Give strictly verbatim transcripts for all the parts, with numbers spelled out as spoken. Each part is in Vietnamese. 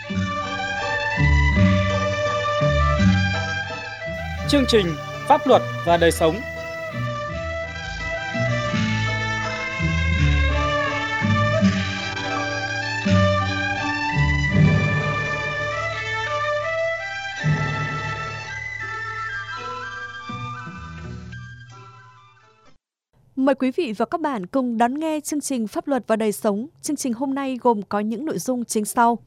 Chương trình Pháp luật và đời sống. Mời quý vị và các bạn cùng đón nghe chương trình Pháp luật và đời sống. Chương trình hôm nay gồm có những nội dung chính sau.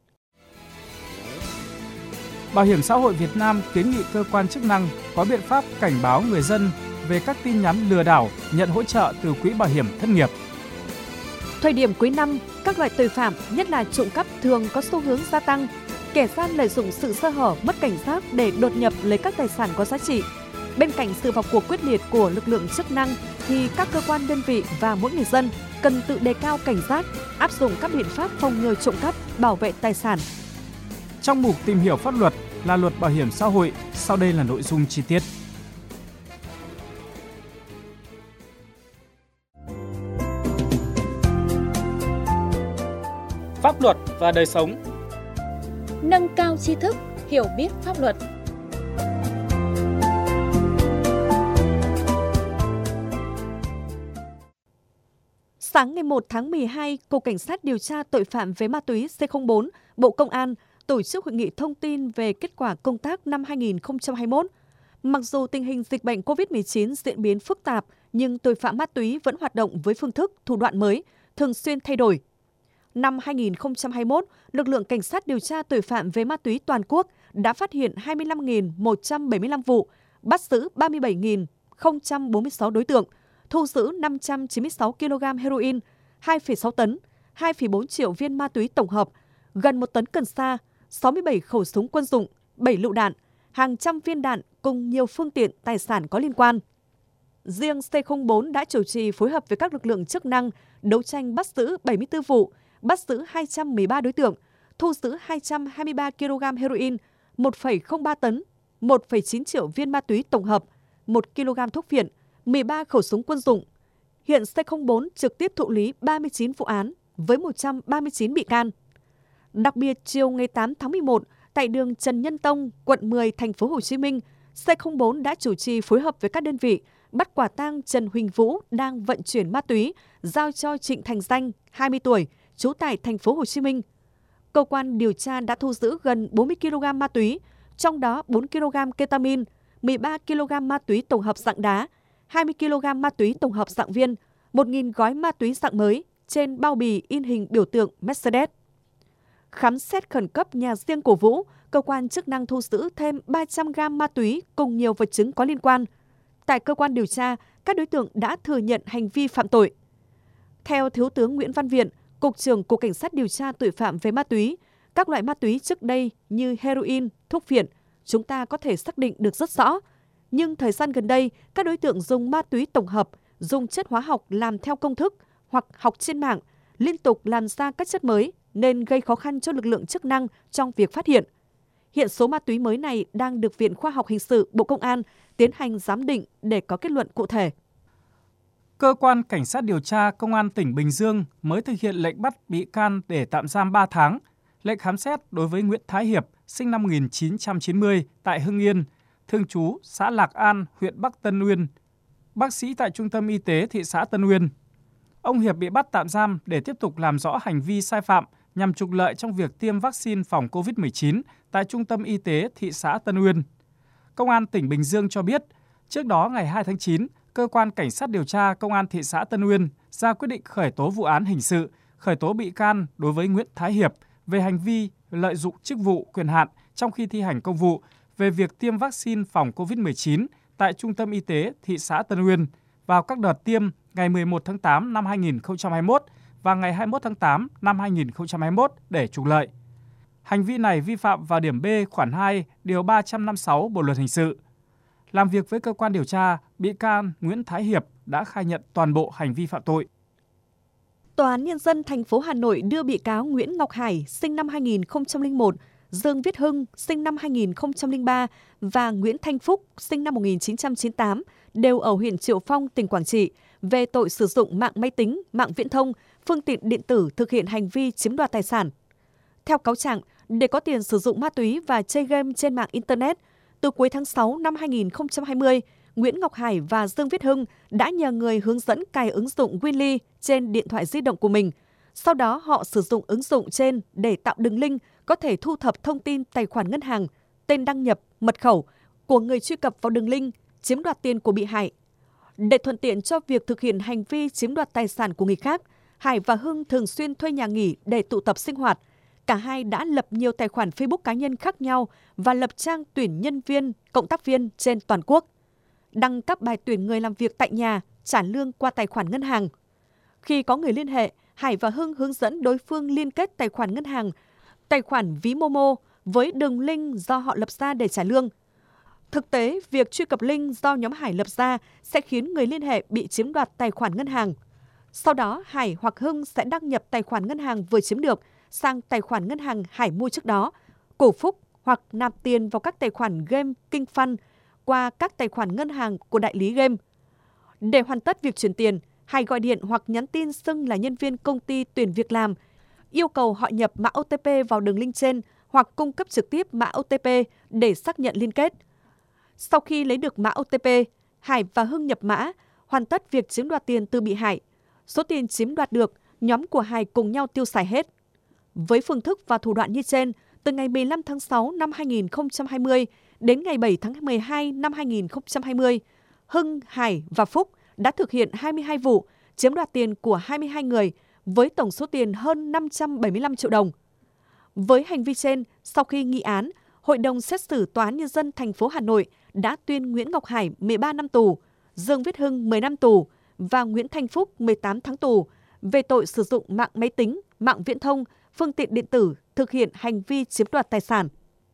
Bảo hiểm xã hội Việt Nam kiến nghị cơ quan chức năng có biện pháp cảnh báo người dân về các tin nhắn lừa đảo nhận hỗ trợ từ quỹ bảo hiểm thất nghiệp. Thời điểm cuối năm, các loại tội phạm, nhất là trộm cắp thường có xu hướng gia tăng. Kẻ gian lợi dụng sự sơ hở, mất cảnh giác để đột nhập lấy các tài sản có giá trị. Bên cạnh sự vào cuộc quyết liệt của lực lượng chức năng, thì các cơ quan đơn vị và mỗi người dân cần tự đề cao cảnh giác, áp dụng các biện pháp phòng ngừa trộm cắp, bảo vệ tài sản. Trong mục tìm hiểu pháp luật là luật bảo hiểm xã hội, sau đây là nội dung chi tiết. Pháp luật và đời sống. Nâng cao tri thức, hiểu biết pháp luật. Sáng ngày một tháng mười hai, Cục Cảnh sát điều tra tội phạm về ma túy C không bốn, Bộ Công an tổ chức hội nghị thông tin về kết quả công tác năm hai nghìn không trăm hai mươi mốt. Mặc dù tình hình dịch bệnh cô vít mười chín diễn biến phức tạp, nhưng tội phạm ma túy vẫn hoạt động với phương thức, thủ đoạn mới, thường xuyên thay đổi. Năm hai nghìn không trăm hai mươi mốt, lực lượng Cảnh sát điều tra tội phạm về ma túy toàn quốc đã phát hiện hai mươi lăm nghìn một trăm bảy mươi lăm vụ, bắt giữ ba mươi bảy nghìn không trăm bốn mươi sáu đối tượng, thu giữ năm trăm chín mươi sáu ki lô gam heroin, hai phẩy sáu tấn, hai phẩy bốn triệu viên ma túy tổng hợp, gần một tấn cần sa, sáu mươi bảy khẩu súng quân dụng, bảy lựu đạn, hàng trăm viên đạn cùng nhiều phương tiện tài sản có liên quan. Riêng C không bốn đã chủ trì phối hợp với các lực lượng chức năng đấu tranh bắt giữ bảy mươi tư vụ, bắt giữ hai trăm mười ba đối tượng, thu giữ hai trăm hai mươi ba ki lô gam heroin, một phẩy không ba tấn, một phẩy chín triệu viên ma túy tổng hợp, một ki lô gam thuốc viện, mười ba khẩu súng quân dụng. Hiện C không bốn trực tiếp thụ lý ba mươi chín vụ án với một trăm ba mươi chín bị can. Đặc biệt, chiều ngày tám tháng mười một, tại đường Trần Nhân Tông, quận mười, thành phố Hồ Chí Minh, C không bốn đã chủ trì phối hợp với các đơn vị bắt quả tang Trần Huỳnh Vũ đang vận chuyển ma túy, giao cho Trịnh Thành Danh, hai mươi tuổi, trú tại thành phố Hồ Chí Minh. Cơ quan điều tra đã thu giữ gần bốn mươi ki lô gam ma túy, trong đó bốn ki lô gam ketamin, mười ba ki lô gam ma túy tổng hợp dạng đá, hai mươi ki lô gam ma túy tổng hợp dạng viên, một nghìn gói ma túy dạng mới trên bao bì in hình biểu tượng Mercedes. Khám xét khẩn cấp nhà riêng của Vũ, cơ quan chức năng thu giữ thêm ba trăm gam ma túy cùng nhiều vật chứng có liên quan. Tại cơ quan điều tra, các đối tượng đã thừa nhận hành vi phạm tội. Theo Thiếu tướng Nguyễn Văn Viện, Cục trưởng Cục Cảnh sát điều tra tội phạm về ma túy, các loại ma túy trước đây như heroin, thuốc viện, chúng ta có thể xác định được rất rõ. Nhưng thời gian gần đây, các đối tượng dùng ma túy tổng hợp, dùng chất hóa học làm theo công thức hoặc học trên mạng, liên tục làm ra các chất mới nên gây khó khăn cho lực lượng chức năng trong việc phát hiện. Hiện số ma túy mới này đang được Viện Khoa học Hình sự Bộ Công an tiến hành giám định để có kết luận cụ thể. Cơ quan Cảnh sát điều tra Công an tỉnh Bình Dương mới thực hiện lệnh bắt bị can để tạm giam ba tháng, lệnh khám xét đối với Nguyễn Thái Hiệp, sinh năm một nghìn chín trăm chín mươi tại Hưng Yên, thường trú xã Lạc An, huyện Bắc Tân Uyên, bác sĩ tại Trung tâm Y tế thị xã Tân Uyên. Ông Hiệp bị bắt tạm giam để tiếp tục làm rõ hành vi sai phạm nhằm trục lợi trong việc tiêm vaccine phòng cô vít mười chín tại Trung tâm Y tế thị xã Tân Uyên. Công an tỉnh Bình Dương cho biết, trước đó ngày hai tháng chín, Cơ quan Cảnh sát điều tra Công an thị xã Tân Uyên ra quyết định khởi tố vụ án hình sự, khởi tố bị can đối với Nguyễn Thái Hiệp về hành vi lợi dụng chức vụ quyền hạn trong khi thi hành công vụ về việc tiêm vaccine phòng cô vít mười chín tại Trung tâm Y tế thị xã Tân Uyên vào các đợt tiêm ngày mười một tháng tám năm hai nghìn không trăm hai mươi mốt và ngày hai mươi mốt tháng tám năm hai nghìn không trăm hai mươi mốt để trục lợi. Hành vi này vi phạm vào điểm B khoản hai điều ba trăm năm mươi sáu Bộ luật hình sự. Làm việc với cơ quan điều tra, bị can Nguyễn Thái Hiệp đã khai nhận toàn bộ hành vi phạm tội. Tòa án Nhân dân thành phố Hà Nội đưa bị cáo Nguyễn Ngọc Hải, sinh năm hai nghìn không trăm lẻ một, Dương Viết Hưng, sinh năm hai nghìn không trăm lẻ ba và Nguyễn Thanh Phúc, sinh năm một nghìn chín trăm chín mươi tám, đều ở huyện Triệu Phong, tỉnh Quảng Trị, về tội sử dụng mạng máy tính, mạng viễn thông, phương tiện điện tử thực hiện hành vi chiếm đoạt tài sản. Theo cáo trạng, Để có tiền sử dụng ma túy và chơi game trên mạng Internet, từ cuối tháng sáu năm hai nghìn không trăm hai mươi, Nguyễn Ngọc Hải và Dương Viết Hưng đã nhờ người hướng dẫn cài ứng dụng Winly trên điện thoại di động của mình. Sau đó họ sử dụng ứng dụng trên để tạo đường link có thể thu thập thông tin tài khoản ngân hàng, tên đăng nhập, mật khẩu của người truy cập vào đường link, chiếm đoạt tiền của bị hại. Để thuận tiện cho việc thực hiện hành vi chiếm đoạt tài sản của người khác, Hải và Hưng thường xuyên thuê nhà nghỉ để tụ tập sinh hoạt. Cả hai đã lập nhiều tài khoản Facebook cá nhân khác nhau và lập trang tuyển nhân viên, cộng tác viên trên toàn quốc. Đăng các bài tuyển người làm việc tại nhà, trả lương qua tài khoản ngân hàng. Khi có người liên hệ, Hải và Hưng hướng dẫn đối phương liên kết tài khoản ngân hàng, tài khoản ví Momo với đường link do họ lập ra để trả lương. Thực tế, việc truy cập link do nhóm Hải lập ra sẽ khiến người liên hệ bị chiếm đoạt tài khoản ngân hàng. Sau đó, Hải hoặc Hưng sẽ đăng nhập tài khoản ngân hàng vừa chiếm được sang tài khoản ngân hàng Hải mua trước đó, cổ phúc hoặc nạp tiền vào các tài khoản game King Fund qua các tài khoản ngân hàng của đại lý game. Để hoàn tất việc chuyển tiền, Hải gọi điện hoặc nhắn tin xưng là nhân viên công ty tuyển việc làm, yêu cầu họ nhập mã ô tê pê vào đường link trên hoặc cung cấp trực tiếp mã ô tê pê để xác nhận liên kết. Sau khi lấy được mã ô tê pê, Hải và Hưng nhập mã, hoàn tất việc chiếm đoạt tiền từ bị hại. Số tiền chiếm đoạt được, nhóm của Hải cùng nhau tiêu xài hết. Với phương thức và thủ đoạn như trên, từ ngày mười lăm tháng sáu năm hai nghìn không trăm hai mươi đến ngày bảy tháng mười hai năm hai nghìn không trăm hai mươi, Hưng, Hải và Phúc đã thực hiện hai mươi hai vụ chiếm đoạt tiền của hai mươi hai người với tổng số tiền hơn năm trăm bảy mươi lăm triệu đồng. Với hành vi trên, sau khi nghị án, Hội đồng xét xử Tòa án Nhân dân thành phố Hà Nội đã tuyên Nguyễn Ngọc Hải mười ba năm tù, Dương Viết Hưng mười năm tù và Nguyễn Thanh Phúc mười tám tháng tù về tội sử dụng mạng máy tính, mạng viễn thông, phương tiện điện tử thực hiện hành vi chiếm đoạt tài sản.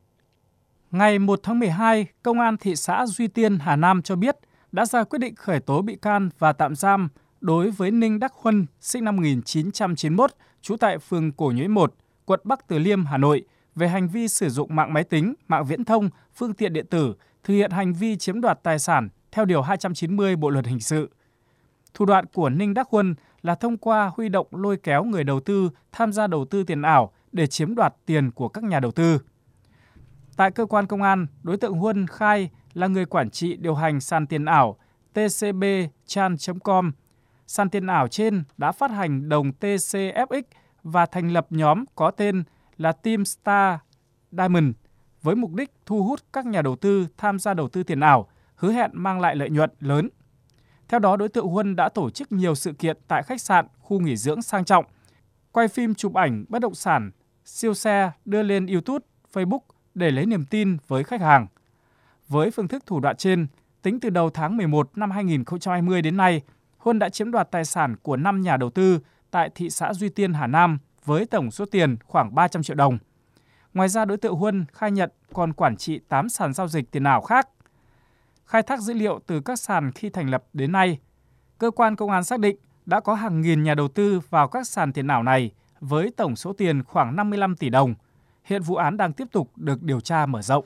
Ngày một tháng mười hai, Công an thị xã Duy Tiên, Hà Nam cho biết đã ra quyết định khởi tố bị can và tạm giam đối với Ninh Đắc Huân, sinh năm một nghìn chín trăm chín mươi mốt, trú tại phường Cổ Nhuế một, quận Bắc Từ Liêm, Hà Nội, về hành vi sử dụng mạng máy tính, mạng viễn thông, phương tiện điện tử, thực hiện hành vi chiếm đoạt tài sản theo Điều hai trăm chín mươi Bộ Luật Hình sự. Thủ đoạn của Ninh Đắc Huân là thông qua huy động lôi kéo người đầu tư tham gia đầu tư tiền ảo để chiếm đoạt tiền của các nhà đầu tư. Tại cơ quan công an, đối tượng Huân khai là người quản trị điều hành sàn tiền ảo tê xê bê chan chấm com. Sàn tiền ảo trên đã phát hành đồng tê xê ép ích và thành lập nhóm có tên là Team Star Diamond với mục đích thu hút các nhà đầu tư tham gia đầu tư tiền ảo, hứa hẹn mang lại lợi nhuận lớn. Theo đó, đối tượng Huân đã tổ chức nhiều sự kiện tại khách sạn, khu nghỉ dưỡng sang trọng, quay phim chụp ảnh bất động sản, siêu xe đưa lên YouTube, Facebook để lấy niềm tin với khách hàng. Với phương thức thủ đoạn trên, tính từ đầu tháng mười một năm hai nghìn không trăm hai mươi đến nay, Huân đã chiếm đoạt tài sản của năm nhà đầu tư tại thị xã Duy Tiên, Hà Nam với tổng số tiền khoảng ba trăm triệu đồng. Ngoài ra, đối tượng Huân khai nhận còn quản trị tám sàn giao dịch tiền ảo khác. Khai thác dữ liệu từ các sàn khi thành lập đến nay, cơ quan công an xác định đã có hàng nghìn nhà đầu tư vào các sàn tiền ảo này với tổng số tiền khoảng năm mươi lăm tỷ đồng. Hiện vụ án đang tiếp tục được điều tra mở rộng.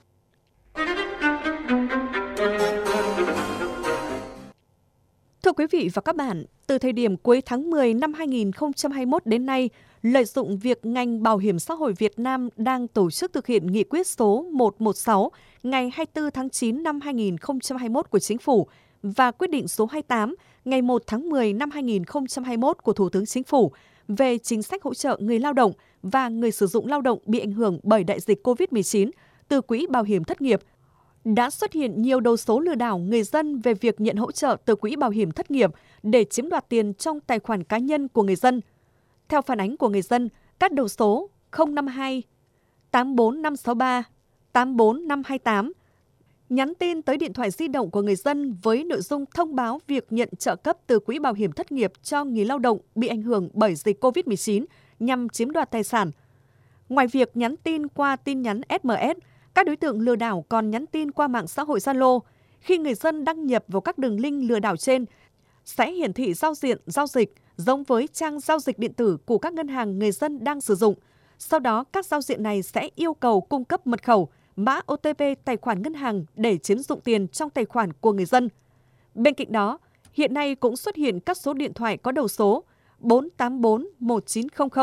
Thưa quý vị và các bạn, từ thời điểm cuối tháng mười năm hai nghìn không trăm hai mươi mốt đến nay, lợi dụng việc ngành Bảo hiểm xã hội Việt Nam đang tổ chức thực hiện nghị quyết số một trăm mười sáu ngày hai mươi tư tháng chín năm hai nghìn không trăm hai mươi mốt của Chính phủ và quyết định số hai mươi tám ngày một tháng mười năm hai nghìn không trăm hai mươi mốt của Thủ tướng Chính phủ về chính sách hỗ trợ người lao động và người sử dụng lao động bị ảnh hưởng bởi đại dịch cô vít mười chín từ Quỹ Bảo hiểm Thất nghiệp, đã xuất hiện nhiều đầu số lừa đảo người dân về việc nhận hỗ trợ từ Quỹ Bảo hiểm Thất nghiệp để chiếm đoạt tiền trong tài khoản cá nhân của người dân. Theo phản ánh của người dân, các đầu số không năm hai, tám bốn năm sáu ba, tám bốn năm hai tám nhắn tin tới điện thoại di động của người dân với nội dung thông báo việc nhận trợ cấp từ Quỹ Bảo hiểm Thất nghiệp cho người lao động bị ảnh hưởng bởi dịch cô vít mười chín nhằm chiếm đoạt tài sản. Ngoài việc nhắn tin qua tin nhắn ét em ét, các đối tượng lừa đảo còn nhắn tin qua mạng xã hội Zalo. Khi người dân đăng nhập vào các đường link lừa đảo trên, sẽ hiển thị giao diện giao dịch giống với trang giao dịch điện tử của các ngân hàng người dân đang sử dụng. Sau đó, các giao diện này sẽ yêu cầu cung cấp mật khẩu, mã ô tê pê tài khoản ngân hàng để chiếm dụng tiền trong tài khoản của người dân. Bên cạnh đó, hiện nay cũng xuất hiện các số điện thoại có đầu số bốn tám bốn một chín không không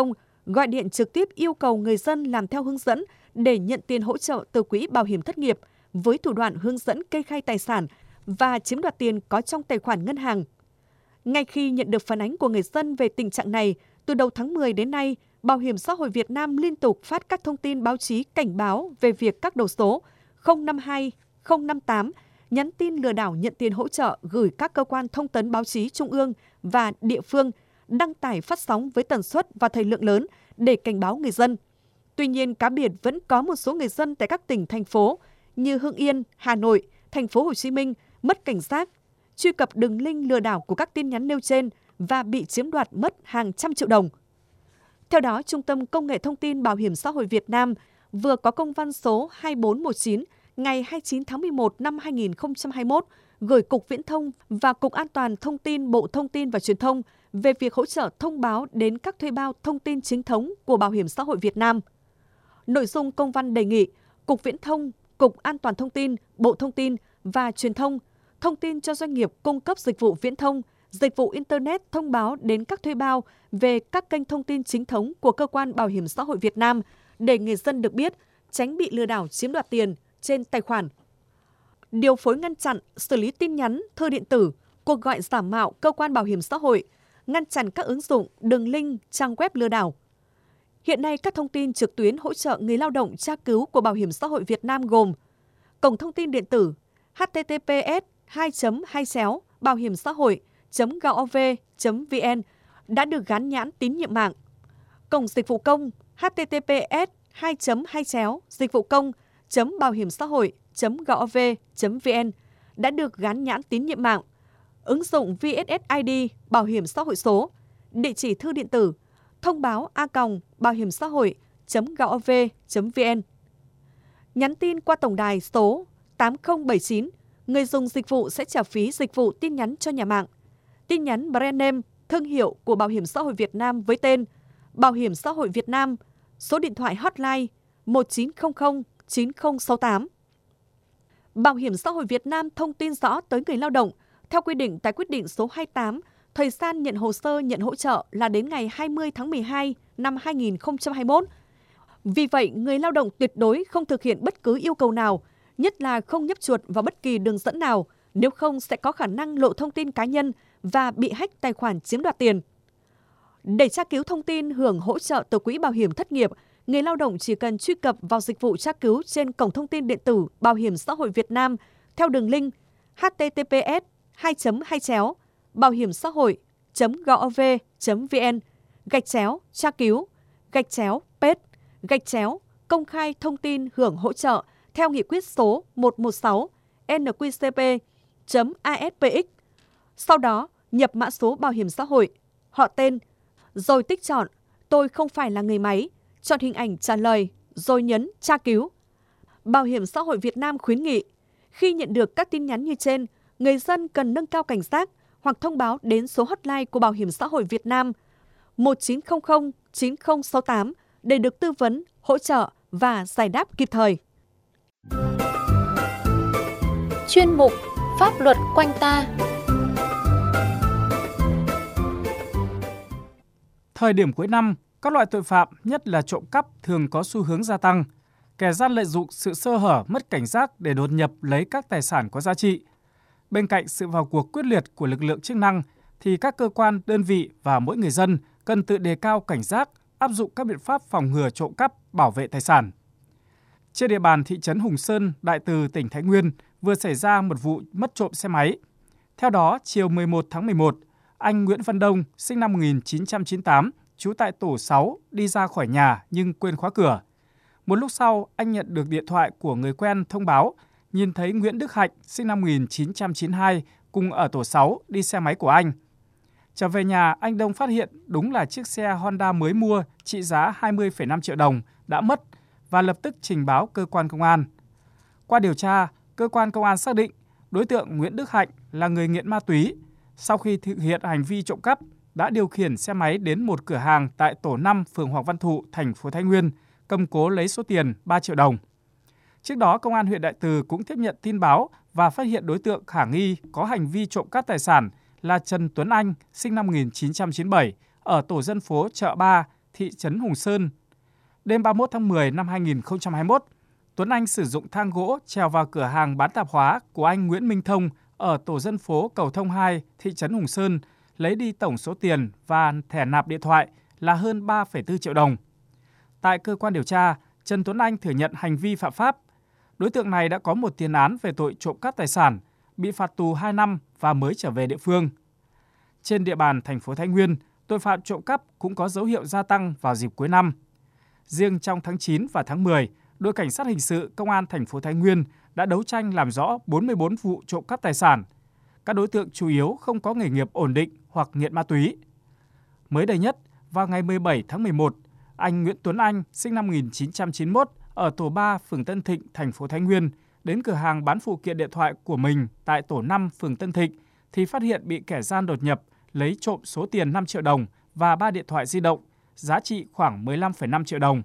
gọi điện trực tiếp yêu cầu người dân làm theo hướng dẫn để nhận tiền hỗ trợ từ Quỹ Bảo hiểm Thất nghiệp với thủ đoạn hướng dẫn kê khai tài sản và chiếm đoạt tiền có trong tài khoản ngân hàng. Ngay khi nhận được phản ánh của người dân về tình trạng này, từ đầu tháng mười đến nay, Bảo hiểm xã hội Việt Nam liên tục phát các thông tin báo chí cảnh báo về việc các đầu số không năm hai, không năm tám nhắn tin lừa đảo nhận tiền hỗ trợ gửi các cơ quan thông tấn báo chí trung ương và địa phương đăng tải phát sóng với tần suất và thời lượng lớn để cảnh báo người dân. Tuy nhiên, cá biệt vẫn có một số người dân tại các tỉnh, thành phố như Hưng Yên, Hà Nội, Thành phố Hồ Chí Minh mất cảnh giác, truy cập đường link lừa đảo của các tin nhắn nêu trên và bị chiếm đoạt mất hàng trăm triệu đồng. Theo đó, Trung tâm Công nghệ Thông tin Bảo hiểm xã hội Việt Nam vừa có công văn số hai bốn một chín ngày hai mươi chín tháng mười một năm hai nghìn không trăm hai mươi mốt gửi Cục Viễn thông và Cục An toàn Thông tin Bộ Thông tin và Truyền thông về việc hỗ trợ thông báo đến các thuê bao thông tin chính thống của Bảo hiểm xã hội Việt Nam. Nội dung công văn đề nghị Cục Viễn thông, Cục An toàn Thông tin, Bộ Thông tin và Truyền thông thông tin cho doanh nghiệp cung cấp dịch vụ viễn thông, dịch vụ Internet thông báo đến các thuê bao về các kênh thông tin chính thống của Cơ quan Bảo hiểm xã hội Việt Nam để người dân được biết, tránh bị lừa đảo chiếm đoạt tiền trên tài khoản. Điều phối ngăn chặn, xử lý tin nhắn, thư điện tử, cuộc gọi giả mạo Cơ quan Bảo hiểm xã hội, ngăn chặn các ứng dụng, đường link, trang web lừa đảo. Hiện nay, các thông tin trực tuyến hỗ trợ người lao động tra cứu của Bảo hiểm xã hội Việt Nam gồm cổng thông tin điện tử h t t p s hai chấm hai chéo bảo hiểm xã hội chấm gov chấm vn đã được gắn nhãn tín nhiệm mạng. Cổng dịch vụ công h t t p s hai chấm hai chéo dịch vụ công chấm bảo hiểm xã hội chấm gov chấm vn đã được gắn nhãn tín nhiệm mạng. Ứng dụng vê ét ét i đê bảo hiểm xã hội số, địa chỉ thư điện tử thông báo a còng bảo hiểm xã hội chấm gov chấm vn. Nhắn tin qua tổng đài số tám không bảy chín, người dùng dịch vụ sẽ trả phí dịch vụ tin nhắn cho nhà mạng. Tin nhắn brand name, thương hiệu của Bảo hiểm xã hội Việt Nam với tên Bảo hiểm xã hội Việt Nam, số điện thoại hotline một chín không không chín không sáu tám. Bảo hiểm xã hội Việt Nam thông tin rõ tới người lao động theo quy định tại quyết định số hai mươi tám, thời gian nhận hồ sơ nhận hỗ trợ là đến ngày hai mươi tháng mười hai năm hai nghìn không trăm hai mươi mốt. Vì vậy, người lao động tuyệt đối không thực hiện bất cứ yêu cầu nào, nhất là không nhấp chuột vào bất kỳ đường dẫn nào, nếu không sẽ có khả năng lộ thông tin cá nhân và bị hack tài khoản chiếm đoạt tiền. Để tra cứu thông tin hưởng hỗ trợ từ Quỹ Bảo hiểm Thất nghiệp, người lao động chỉ cần truy cập vào dịch vụ tra cứu trên cổng thông tin điện tử Bảo hiểm xã hội Việt Nam theo đường link h t t p s hai chấm hai chéo bảo hiểm xã hội chấm gov chấm vn gạch chéo tra cứu gạch chéo page gạch chéo công khai thông tin hưởng hỗ trợ theo nghị quyết số một trăm mười sáu N Q C P chấm A S P X. Sau đó nhập mã số bảo hiểm xã hội, họ tên, rồi tích chọn tôi không phải là người máy, chọn hình ảnh trả lời, rồi nhấn tra cứu. Bảo hiểm xã hội Việt Nam khuyến nghị, khi nhận được các tin nhắn như trên, người dân cần nâng cao cảnh giác hoặc thông báo đến số hotline của Bảo hiểm xã hội Việt Nam một chín không không chín không sáu tám để được tư vấn, hỗ trợ và giải đáp kịp thời. Chuyên mục Pháp luật quanh ta. Thời điểm cuối năm, các loại tội phạm, nhất là trộm cắp, thường có xu hướng gia tăng. Kẻ gian lợi dụng sự sơ hở, mất cảnh giác để đột nhập lấy các tài sản có giá trị. Bên cạnh sự vào cuộc quyết liệt của lực lượng chức năng, thì các cơ quan, đơn vị và mỗi người dân cần tự đề cao cảnh giác, áp dụng các biện pháp phòng ngừa trộm cắp, bảo vệ tài sản. Trên địa bàn thị trấn Hùng Sơn, Đại Từ, tỉnh Thái Nguyên vừa xảy ra một vụ mất trộm xe máy. Theo đó, chiều mười một tháng mười một, anh Nguyễn Văn Đông, sinh năm một nghìn chín trăm chín mươi tám, trú tại tổ sáu, đi ra khỏi nhà nhưng quên khóa cửa. Một lúc sau, anh nhận được điện thoại của người quen thông báo, nhìn thấy Nguyễn Đức Hạnh, sinh năm một nghìn chín trăm chín mươi hai, cùng ở tổ sáu, đi xe máy của anh. Trở về nhà, anh Đông phát hiện đúng là chiếc xe Honda mới mua trị giá hai mươi phẩy năm triệu đồng đã mất và lập tức trình báo cơ quan công an. Qua điều tra, cơ quan công an xác định đối tượng Nguyễn Đức Hạnh là người nghiện ma túy. Sau khi thực hiện hành vi trộm cắp, đã điều khiển xe máy đến một cửa hàng tại tổ năm, phường Hoàng Văn Thụ, thành phố Thái Nguyên, cầm cố lấy số tiền ba triệu đồng. Trước đó, Công an huyện Đại Từ cũng tiếp nhận tin báo và phát hiện đối tượng khả nghi có hành vi trộm cắp tài sản là Trần Tuấn Anh, sinh năm một nghìn chín trăm chín mươi bảy, ở tổ dân phố Chợ Ba, thị trấn Hùng Sơn. Đêm ba mươi mốt tháng mười năm hai nghìn không trăm hai mươi mốt, Tuấn Anh sử dụng thang gỗ trèo vào cửa hàng bán tạp hóa của anh Nguyễn Minh Thông ở tổ dân phố Cầu Thông hai, thị trấn Hùng Sơn, lấy đi tổng số tiền và thẻ nạp điện thoại là hơn ba phẩy bốn triệu đồng. Tại cơ quan điều tra, Trần Tuấn Anh thừa nhận hành vi phạm pháp. Đối tượng này đã có một tiền án về tội trộm cắp tài sản, bị phạt tù hai năm và mới trở về địa phương. Trên địa bàn thành phố Thái Nguyên, tội phạm trộm cắp cũng có dấu hiệu gia tăng vào dịp cuối năm. Riêng trong tháng chín và tháng mười, đội cảnh sát hình sự công an thành phố Thái Nguyên đã đấu tranh làm rõ bốn mươi tư vụ trộm cắp tài sản. Các đối tượng chủ yếu không có nghề nghiệp ổn định hoặc nghiện ma túy. Mới đây nhất, vào ngày mười bảy tháng mười một, anh Nguyễn Tuấn Anh, sinh năm một nghìn chín trăm chín mươi mốt, ở tổ ba, phường Tân Thịnh, thành phố Thái Nguyên, đến cửa hàng bán phụ kiện điện thoại của mình tại tổ năm, phường Tân Thịnh, thì phát hiện bị kẻ gian đột nhập, lấy trộm số tiền năm triệu đồng và ba điện thoại di động, giá trị khoảng mười lăm phẩy năm triệu đồng.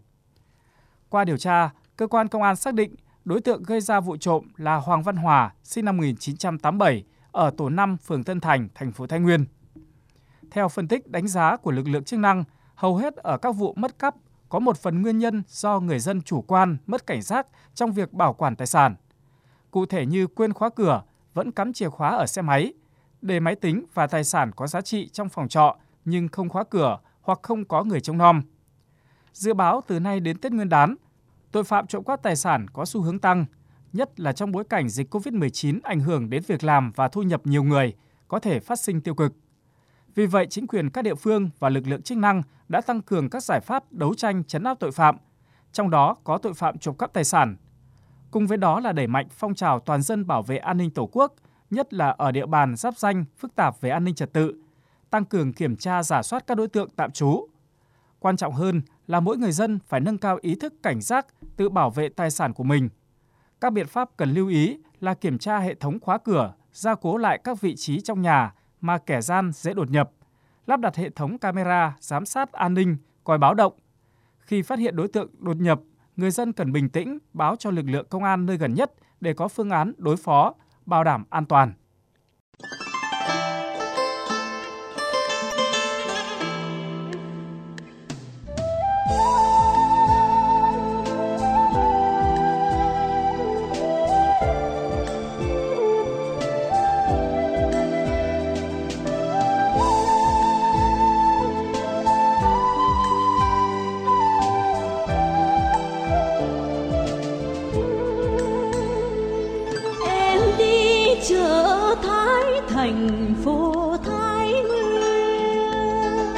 Qua điều tra, cơ quan công an xác định đối tượng gây ra vụ trộm là Hoàng Văn Hòa, sinh năm một nghìn chín trăm tám mươi bảy, ở tổ năm, phường Tân Thành, thành phố Thái Nguyên. Theo phân tích đánh giá của lực lượng chức năng, hầu hết ở các vụ mất cắp có một phần nguyên nhân do người dân chủ quan, mất cảnh giác trong việc bảo quản tài sản. Cụ thể như quên khóa cửa, vẫn cắm chìa khóa ở xe máy, để máy tính và tài sản có giá trị trong phòng trọ nhưng không khóa cửa hoặc không có người trông nom. Dự báo từ nay đến Tết Nguyên đán, tội phạm trộm cắp tài sản có xu hướng tăng, nhất là trong bối cảnh dịch covid mười chín ảnh hưởng đến việc làm và thu nhập nhiều người, có thể phát sinh tiêu cực. Vì vậy, chính quyền các địa phương và lực lượng chức năng đã tăng cường các giải pháp đấu tranh trấn áp tội phạm, trong đó có tội phạm trộm cắp tài sản. Cùng với đó là đẩy mạnh phong trào toàn dân bảo vệ an ninh Tổ quốc, nhất là ở địa bàn giáp ranh phức tạp về an ninh trật tự, tăng cường kiểm tra rà soát các đối tượng tạm trú. Quan trọng hơn là mỗi người dân phải nâng cao ý thức cảnh giác, tự bảo vệ tài sản của mình. Các biện pháp cần lưu ý là kiểm tra hệ thống khóa cửa, gia cố lại các vị trí trong nhà mà kẻ gian dễ đột nhập, lắp đặt hệ thống camera giám sát an ninh, còi báo động. Khi phát hiện đối tượng đột nhập, người dân cần bình tĩnh báo cho lực lượng công an nơi gần nhất để có phương án đối phó, bảo đảm an toàn. chợ Thái thành phố Thái Nguyên,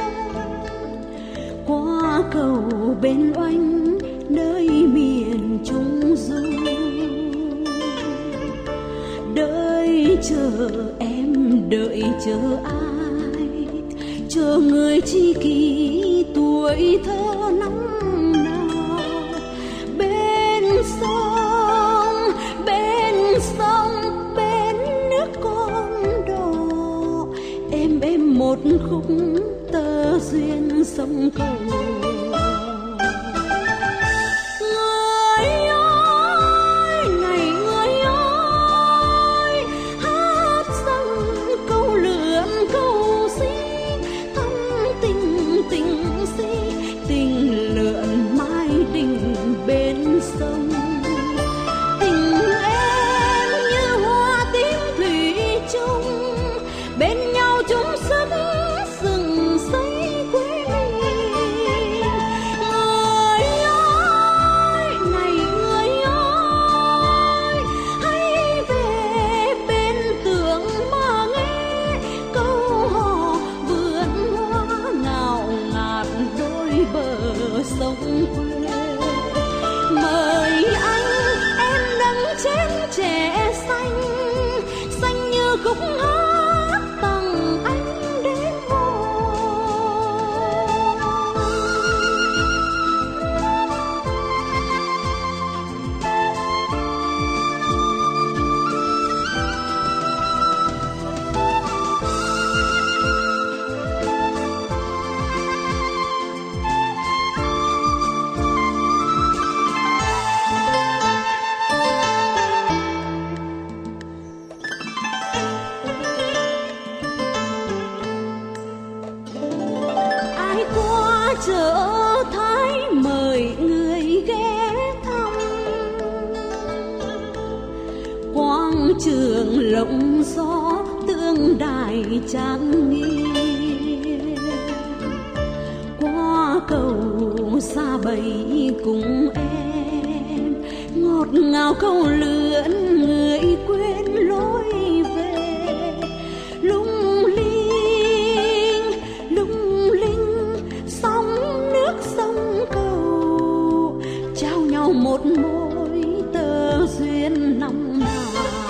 qua cầu bên Oanh nơi miền Trung Du, đợi chờ em đợi chờ ai, chờ người tri kỷ tuổi thơ năm nào bên sông bên sông bên nước con đò, em em một khúc tơ duyên sông cầu. Tình lượn trường lộng gió tương đài trang nghiêm. Qua cầu xa bầy cùng em, ngọt ngào câu lượn người quên lối về. Lung linh, lung linh, sóng nước sông cầu, trao nhau một mối tơ duyên năm nào.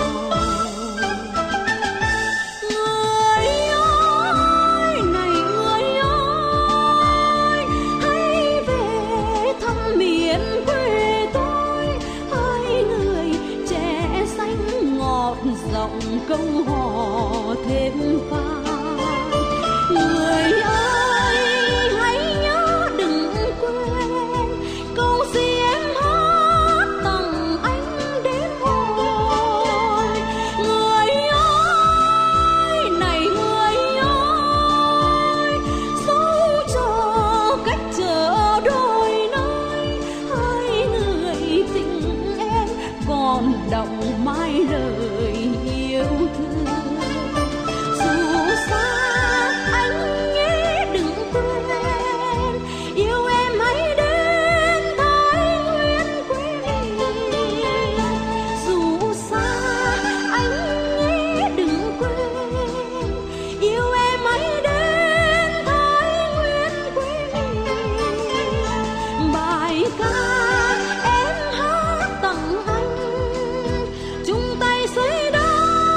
Người ơi, này người ơi, hãy về thăm miền quê tôi. Hai người trẻ xanh ngọt giọng câu hò thêm vang. Người ơi, hãy nhớ đừng quên câu gì em hát tặng anh đến hồi. Người ơi, này người ơi, dấu cho cách chờ đôi nơi. Hai người tình em còn đọng mãi lời yêu thương. Dù xa anh nhé đừng quên, yêu em hãy đến Thái Nguyên quê mình. Dù xa anh nhé đừng quên, yêu em hãy đến Thái Nguyên quê mình. Bài ca em hát tặng anh, chung tay xây đắp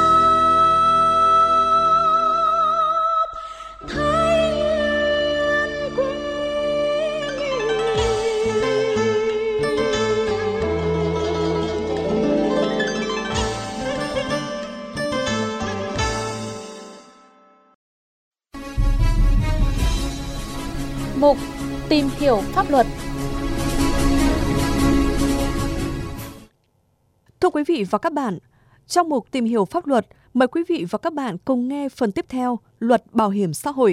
Thái Nguyên quê Mục Tìm hiểu pháp luật. Thưa quý vị và các bạn, trong mục Tìm hiểu pháp luật, mời quý vị và các bạn cùng nghe phần tiếp theo Luật Bảo hiểm xã hội.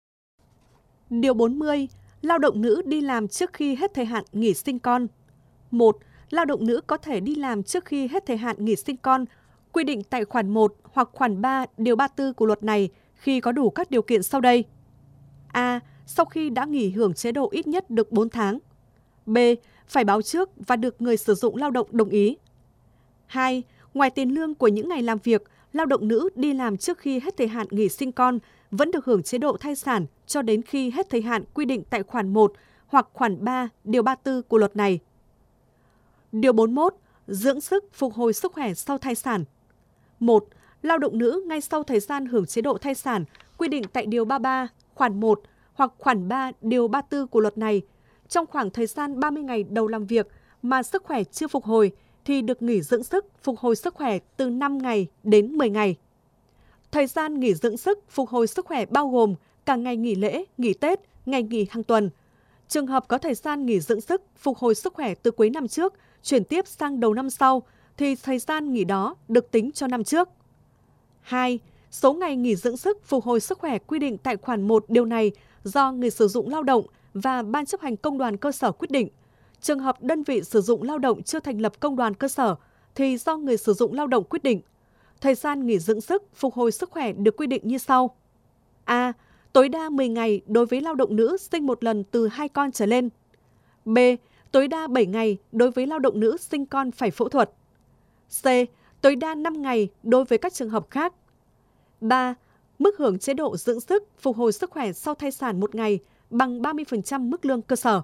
Điều bốn mươi. Lao động nữ đi làm trước khi hết thời hạn nghỉ sinh con. một. Lao động nữ có thể đi làm trước khi hết thời hạn nghỉ sinh con, quy định tại khoản một hoặc khoản ba điều ba mươi tư của luật này khi có đủ các điều kiện sau đây. A. Sau khi đã nghỉ hưởng chế độ ít nhất được bốn tháng. B. Phải báo trước và được người sử dụng lao động đồng ý. hai. Ngoài tiền lương của những ngày làm việc, lao động nữ đi làm trước khi hết thời hạn nghỉ sinh con vẫn được hưởng chế độ thai sản cho đến khi hết thời hạn quy định tại khoản một hoặc khoản ba điều ba mươi tư của luật này. Điều bốn mươi mốt. Dưỡng sức phục hồi sức khỏe sau thai sản. một. Lao động nữ ngay sau thời gian hưởng chế độ thai sản quy định tại điều ba mươi ba, khoản một hoặc khoản ba điều ba mươi tư của luật này, trong khoảng thời gian ba mươi ngày đầu làm việc mà sức khỏe chưa phục hồi thì được nghỉ dưỡng sức phục hồi sức khỏe từ năm ngày đến mười ngày. Thời gian nghỉ dưỡng sức phục hồi sức khỏe bao gồm cả ngày nghỉ lễ, nghỉ Tết, ngày nghỉ hàng tuần. Trường hợp có thời gian nghỉ dưỡng sức phục hồi sức khỏe từ cuối năm trước chuyển tiếp sang đầu năm sau thì thời gian nghỉ đó được tính cho năm trước. hai. Số ngày nghỉ dưỡng sức phục hồi sức khỏe quy định tại khoản một điều này do người sử dụng lao động và Ban chấp hành công đoàn cơ sở quyết định. Trường hợp đơn vị sử dụng lao động chưa thành lập công đoàn cơ sở thì do người sử dụng lao động quyết định. Thời gian nghỉ dưỡng sức phục hồi sức khỏe được quy định như sau. A. Tối đa mười ngày đối với lao động nữ sinh một lần từ hai con trở lên. B. Tối đa bảy ngày đối với lao động nữ sinh con phải phẫu thuật. C. Tối đa năm ngày đối với các trường hợp khác. ba. Mức hưởng chế độ dưỡng sức phục hồi sức khỏe sau thai sản một ngày bằng ba mươi phần trăm mức lương cơ sở.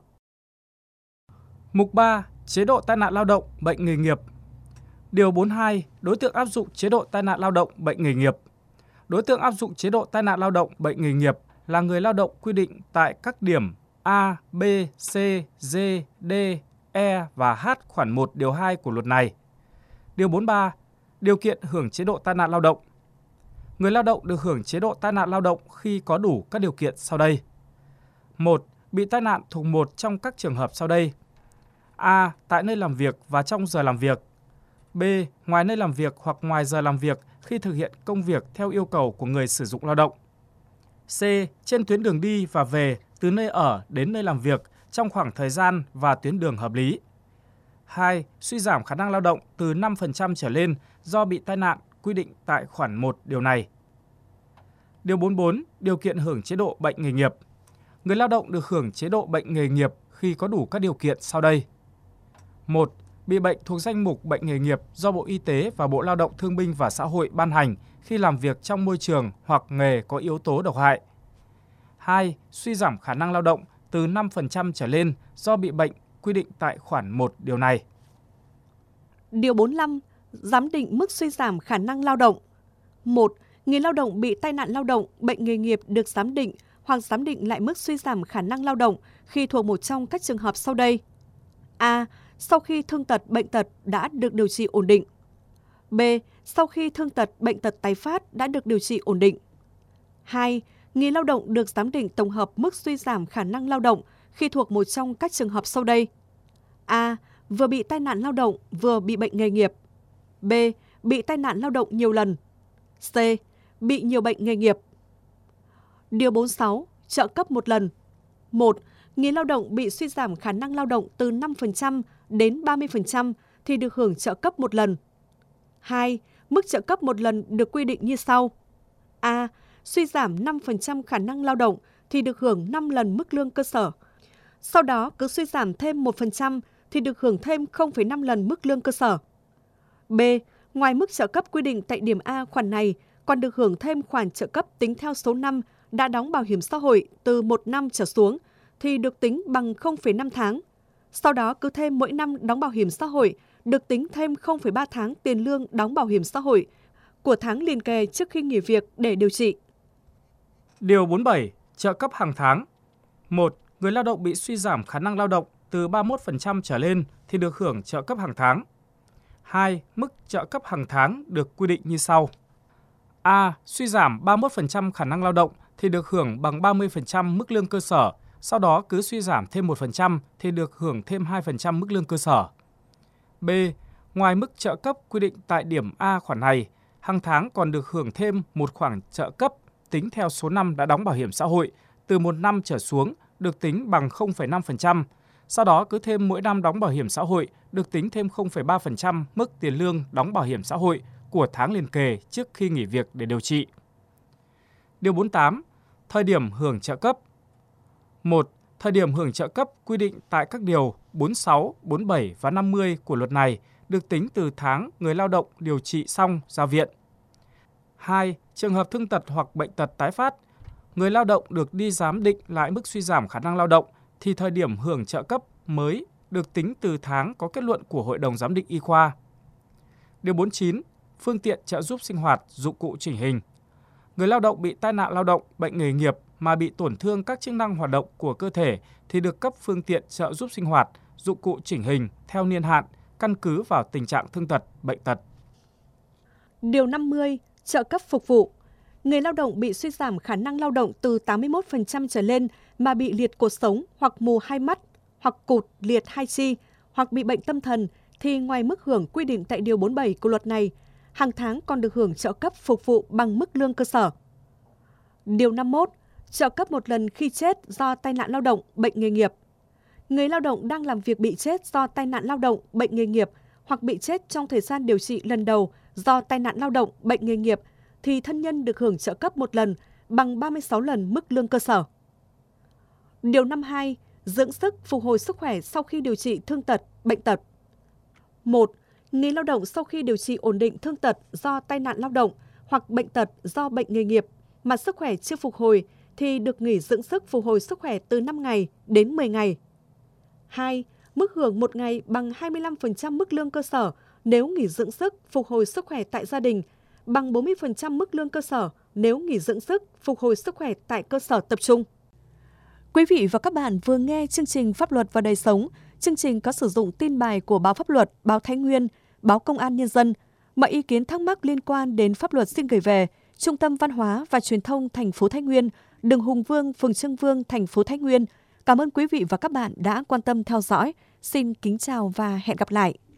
Mục ba. Chế độ tai nạn lao động, bệnh nghề nghiệp. Điều bốn mươi hai. Đối tượng áp dụng chế độ tai nạn lao động, bệnh nghề nghiệp. Đối tượng áp dụng chế độ tai nạn lao động, bệnh nghề nghiệp là người lao động quy định tại các điểm A, B, C, D, D, E và H khoản một điều hai của luật này. Điều bốn mươi ba. Điều kiện hưởng chế độ tai nạn lao động. Người lao động được hưởng chế độ tai nạn lao động khi có đủ các điều kiện sau đây. một. Bị tai nạn thuộc một trong các trường hợp sau đây. A. Tại nơi làm việc và trong giờ làm việc. B. Ngoài nơi làm việc hoặc ngoài giờ làm việc khi thực hiện công việc theo yêu cầu của người sử dụng lao động. C. Trên tuyến đường đi và về từ nơi ở đến nơi làm việc trong khoảng thời gian và tuyến đường hợp lý. hai. Suy giảm khả năng lao động từ năm phần trăm trở lên do bị tai nạn quy định tại khoản một điều này. Điều bốn mươi bốn. Điều kiện hưởng chế độ bệnh nghề nghiệp. Người lao động được hưởng chế độ bệnh nghề nghiệp khi có đủ các điều kiện sau đây. một. Bị bệnh thuộc danh mục bệnh nghề nghiệp do Bộ Y tế và Bộ Lao động Thương binh và Xã hội ban hành khi làm việc trong môi trường hoặc nghề có yếu tố độc hại. hai. Suy giảm khả năng lao động từ năm phần trăm trở lên do bị bệnh quy định tại khoản một điều này. Điều bốn mươi lăm. Giám định mức suy giảm khả năng lao động. một. Người lao động bị tai nạn lao động, bệnh nghề nghiệp được giám định hoặc giám định lại mức suy giảm khả năng lao động khi thuộc một trong các trường hợp sau đây. A. Sau khi thương tật, bệnh tật đã được điều trị ổn định. B. Sau khi thương tật, bệnh tật tái phát đã được điều trị ổn định. hai. Người lao động được giám định tổng hợp mức suy giảm khả năng lao động khi thuộc một trong các trường hợp sau đây. A. Vừa bị tai nạn lao động, vừa bị bệnh nghề nghiệp. B. Bị tai nạn lao động nhiều lần. C. Bị nhiều bệnh nghề nghiệp. Điều bốn mươi sáu. Trợ cấp một lần. một. Người lao động bị suy giảm khả năng lao động từ năm phần trăm đến ba mươi phần trăm thì được hưởng trợ cấp một lần. hai. Mức trợ cấp một lần được quy định như sau. A. Suy giảm năm phần trăm khả năng lao động thì được hưởng năm lần mức lương cơ sở. Sau đó cứ suy giảm thêm một phần trăm thì được hưởng thêm không phẩy năm lần mức lương cơ sở. B. Ngoài mức trợ cấp quy định tại điểm A khoản này, còn được hưởng thêm khoản trợ cấp tính theo số năm đã đóng bảo hiểm xã hội từ một năm trở xuống thì được tính bằng không phẩy năm tháng. Sau đó cứ thêm mỗi năm đóng bảo hiểm xã hội được tính thêm không phẩy ba tháng tiền lương đóng bảo hiểm xã hội của tháng liền kề trước khi nghỉ việc để điều trị. Điều bốn mươi bảy. Trợ cấp hàng tháng. một. Người lao động bị suy giảm khả năng lao động từ ba mươi mốt phần trăm trở lên thì được hưởng trợ cấp hàng tháng. hai. Mức trợ cấp hàng tháng được quy định như sau. A. Suy giảm ba mươi mốt phần trăm khả năng lao động thì được hưởng bằng ba mươi phần trăm mức lương cơ sở, sau đó cứ suy giảm thêm một phần trăm thì được hưởng thêm hai phần trăm mức lương cơ sở. B. Ngoài mức trợ cấp quy định tại điểm A khoản này, hàng tháng còn được hưởng thêm một khoản trợ cấp tính theo số năm đã đóng bảo hiểm xã hội, từ một năm trở xuống được tính bằng không phẩy năm phần trăm. Sau đó cứ thêm mỗi năm đóng bảo hiểm xã hội được tính thêm không phẩy ba phần trăm mức tiền lương đóng bảo hiểm xã hội của tháng liền kề trước khi nghỉ việc để điều trị. Điều bốn mươi tám. Thời điểm hưởng trợ cấp. một. Thời điểm hưởng trợ cấp quy định tại các điều bốn mươi sáu, bốn mươi bảy và năm mươi của luật này được tính từ tháng người lao động điều trị xong ra viện. hai. Trường hợp thương tật hoặc bệnh tật tái phát, người lao động được đi giám định lại mức suy giảm khả năng lao động thì thời điểm hưởng trợ cấp mới được tính từ tháng có kết luận của Hội đồng giám định y khoa. Điều bốn mươi chín. Phương tiện trợ giúp sinh hoạt, dụng cụ chỉnh hình. Người lao động bị tai nạn lao động, bệnh nghề nghiệp mà bị tổn thương các chức năng hoạt động của cơ thể thì được cấp phương tiện trợ giúp sinh hoạt, dụng cụ chỉnh hình theo niên hạn, căn cứ vào tình trạng thương tật, bệnh tật. Điều năm mươi. Trợ cấp phục vụ. Người lao động bị suy giảm khả năng lao động từ tám mươi mốt phần trăm trở lên mà bị liệt cột sống hoặc mù hai mắt, hoặc cụt liệt hai chi, hoặc bị bệnh tâm thần thì ngoài mức hưởng quy định tại điều bốn mươi bảy của luật này, hàng tháng còn được hưởng trợ cấp phục vụ bằng mức lương cơ sở. Điều năm mươi mốt. Trợ cấp một lần khi chết do tai nạn lao động, bệnh nghề nghiệp. Người lao động đang làm việc bị chết do tai nạn lao động, bệnh nghề nghiệp hoặc bị chết trong thời gian điều trị lần đầu do tai nạn lao động, bệnh nghề nghiệp thì thân nhân được hưởng trợ cấp một lần bằng ba mươi sáu lần mức lương cơ sở. Điều năm mươi hai. Dưỡng sức, phục hồi sức khỏe sau khi điều trị thương tật, bệnh tật. một. Người lao động sau khi điều trị ổn định thương tật do tai nạn lao động hoặc bệnh tật do bệnh nghề nghiệp mà sức khỏe chưa phục hồi thì được nghỉ dưỡng sức phục hồi sức khỏe từ năm ngày đến mười ngày. hai. Mức hưởng một ngày bằng hai mươi lăm phần trăm mức lương cơ sở nếu nghỉ dưỡng sức phục hồi sức khỏe tại gia đình, bằng bốn mươi phần trăm mức lương cơ sở nếu nghỉ dưỡng sức phục hồi sức khỏe tại cơ sở tập trung. Quý vị và các bạn vừa nghe chương trình Pháp luật và đời sống. Chương trình có sử dụng tin bài của báo Pháp luật, báo Thái Nguyên, báo Công an Nhân dân. Mọi ý kiến thắc mắc liên quan đến pháp luật xin gửi về Trung tâm Văn hóa và Truyền thông thành phố Thái Nguyên, đường Hùng Vương, phường Trương Vương, thành phố Thái Nguyên. Cảm ơn quý vị và các bạn đã quan tâm theo dõi. Xin kính chào và hẹn gặp lại.